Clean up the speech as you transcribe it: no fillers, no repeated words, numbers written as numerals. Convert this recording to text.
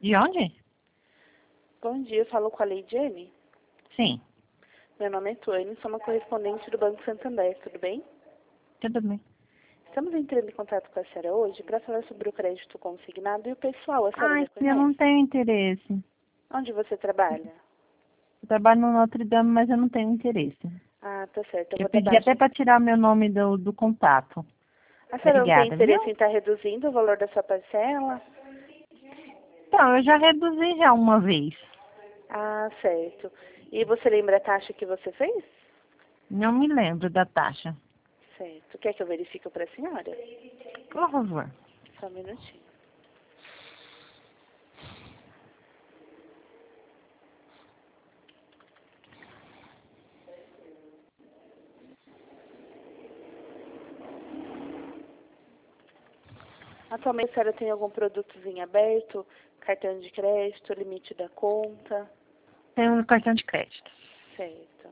De onde? Bom dia, eu falo com a Leidiane. Sim, Meu nome é Tuane, sou uma correspondente do Banco Santander, tudo bem? tudo bem. Estamos entrando em contato com a senhora hoje para falar sobre o crédito consignado e o pessoal, a senhora Ai, já eu não conhece? tenho interesse. Onde você trabalha? Eu trabalho no Notre Dame, mas eu não tenho interesse. Ah, tá certo, eu Eu vou dar pedi até baixa. para tirar meu nome do contato. A senhora não tem Obrigada, interesse viu? em estar reduzindo o valor da sua parcela? Então, eu já reduzi já uma vez. Ah, certo. E você lembra a taxa que você fez? Não me lembro da taxa. Certo. Quer que eu verifique para a senhora? Por favor. Só um minutinho. Atualmente a senhora tem algum produtozinho aberto? Cartão de crédito, limite da conta? Tenho um cartão de crédito. Certo.